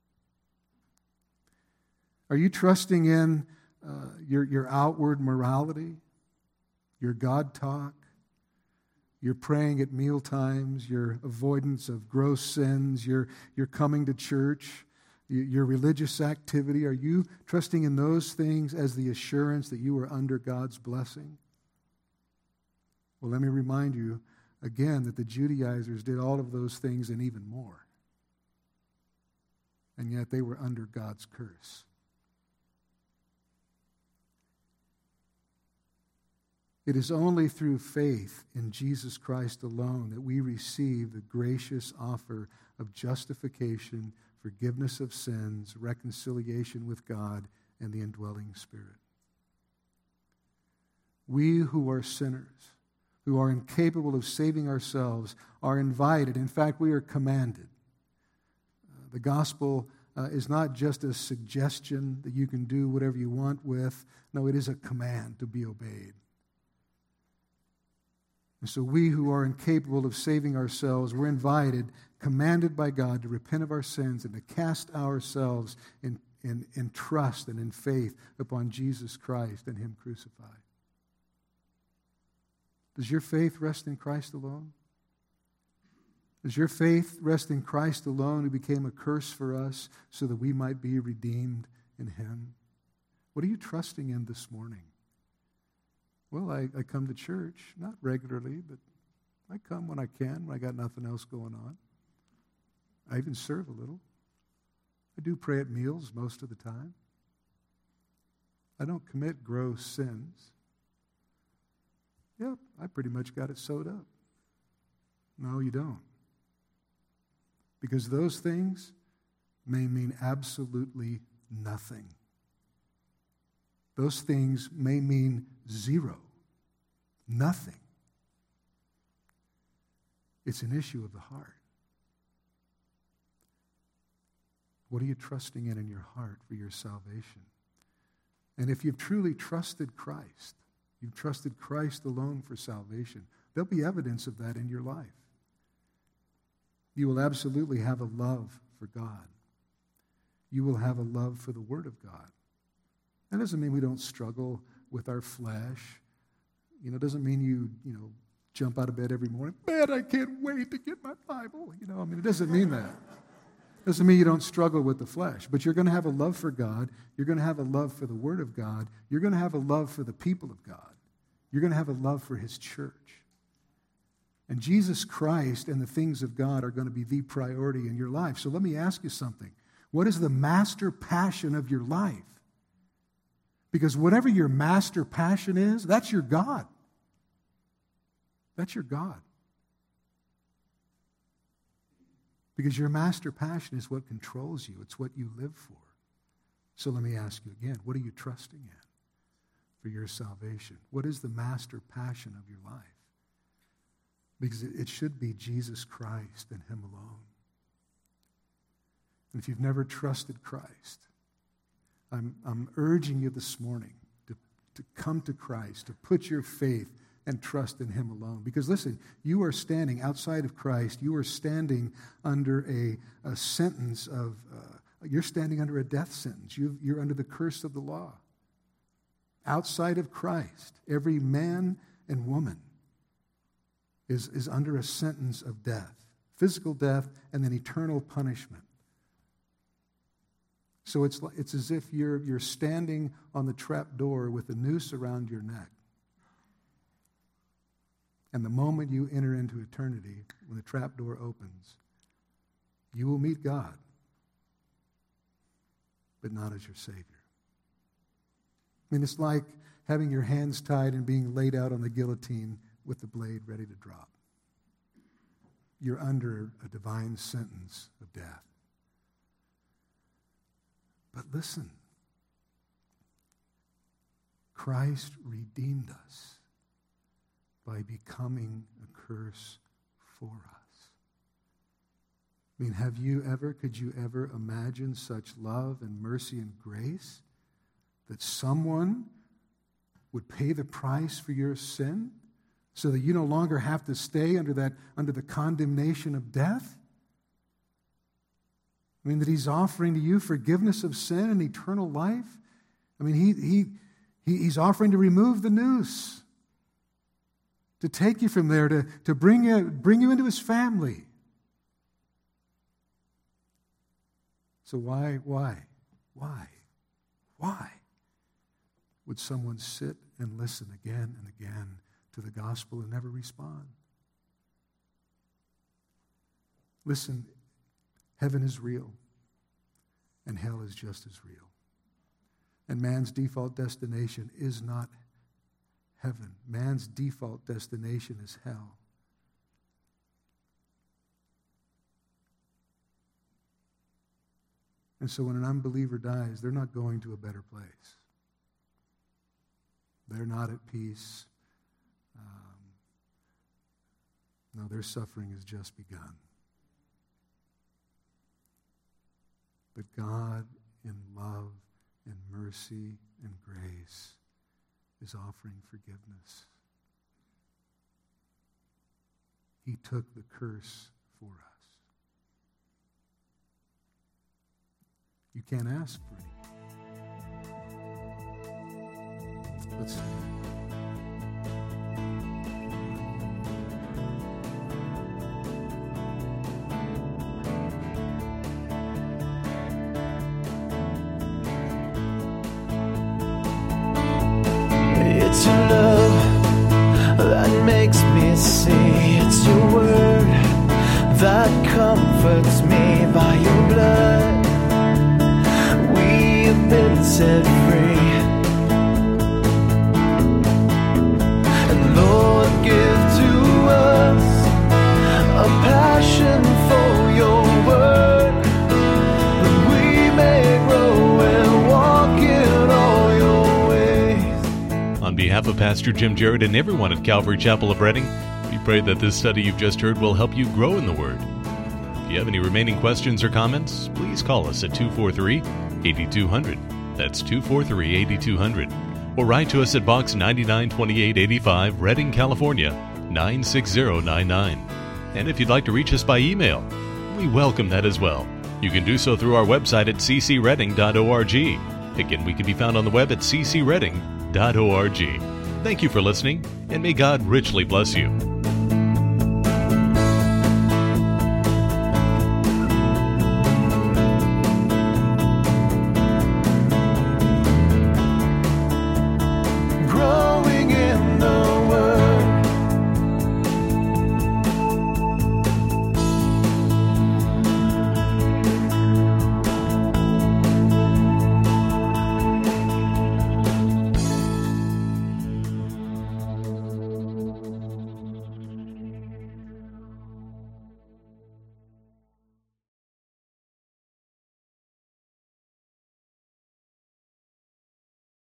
Are you trusting in your outward morality, your God talk, your praying at meal times, your avoidance of gross sins, your coming to church, your religious activity? Are you trusting in those things as the assurance that you are under God's blessing? Well, let me remind you again that the Judaizers did all of those things and even more. And yet they were under God's curse. It is only through faith in Jesus Christ alone that we receive the gracious offer of justification, forgiveness of sins, reconciliation with God, and the indwelling Spirit. We who are sinners, who are incapable of saving ourselves, are invited. In fact, we are commanded. The gospel is not just a suggestion that you can do whatever you want with. No, it is a command to be obeyed. And so we who are incapable of saving ourselves, we're invited, commanded by God to repent of our sins and to cast ourselves in trust and in faith upon Jesus Christ and Him crucified. Does your faith rest in Christ alone? Does your faith rest in Christ alone, who became a curse for us so that we might be redeemed in Him? What are you trusting in this morning? Well, I come to church, not regularly, but I come when I can, when I got nothing else going on. I even serve a little. I do pray at meals most of the time. I don't commit gross sins. Yep, I pretty much got it sewed up. No, you don't. Because those things may mean absolutely nothing. Those things may mean zero, nothing. It's an issue of the heart. What are you trusting in your heart for your salvation? And if you've truly trusted Christ, you've trusted Christ alone for salvation, there'll be evidence of that in your life. You will absolutely have a love for God. You will have a love for the Word of God. That doesn't mean we don't struggle with our flesh. It doesn't mean you jump out of bed every morning, man, I can't wait to get my Bible. It doesn't mean that. It doesn't mean you don't struggle with the flesh. But you're going to have a love for God. You're going to have a love for the Word of God. You're going to have a love for the people of God. You're going to have a love for His church. And Jesus Christ and the things of God are going to be the priority in your life. So let me ask you something. What is the master passion of your life? Because whatever your master passion is, that's your God. That's your God. Because your master passion is what controls you. It's what you live for. So let me ask you again, what are you trusting in for your salvation? What is the master passion of your life? Because it should be Jesus Christ and Him alone. And if you've never trusted Christ, I'm urging you this morning to come to Christ, to put your faith and trust in Him alone. Because listen, you are standing outside of Christ. You are standing under a sentence of, you're standing under a death sentence. You're under the curse of the law. Outside of Christ, every man and woman is under a sentence of death, physical death, and then eternal punishment. So it's as if you're standing on the trap door with a noose around your neck. And the moment you enter into eternity, when the trap door opens, you will meet God, but not as your Savior. I mean, it's like having your hands tied and being laid out on the guillotine with the blade ready to drop. You're under a divine sentence of death. But listen, Christ redeemed us by becoming a curse for us. I mean, could you ever imagine such love and mercy and grace that someone would pay the price for your sin so that you no longer have to stay under the condemnation of death? I mean, that He's offering to you forgiveness of sin and eternal life. I mean, He's offering to remove the noose, to take you from there, to bring you into His family. So why would someone sit and listen again and again to the gospel and never respond? Listen, heaven is real, and hell is just as real. And man's default destination is not heaven. Man's default destination is hell. And so when an unbeliever dies, they're not going to a better place. They're not at peace. No, their suffering has just begun. But God, in love and mercy and grace, is offering forgiveness. He took the curse for us. You can't ask for it. Let's sing. It's your love that makes me see. It's your word that comforts me. By your blood we've been set free. And Lord, give to us a passion for your word, that we may grow and walk in all your ways. On behalf of Pastor Jim Jarrett and everyone at Calvary Chapel of Redding, we pray that this study you've just heard will help you grow in the Word. If you have any remaining questions or comments, please call us at 243-8200. That's 243-8200. Or write to us at Box 992885, Redding, California, 96099. And if you'd like to reach us by email, we welcome that as well. You can do so through our website at ccredding.org. Again, we can be found on the web at ccredding.org. Thank you for listening, and may God richly bless you.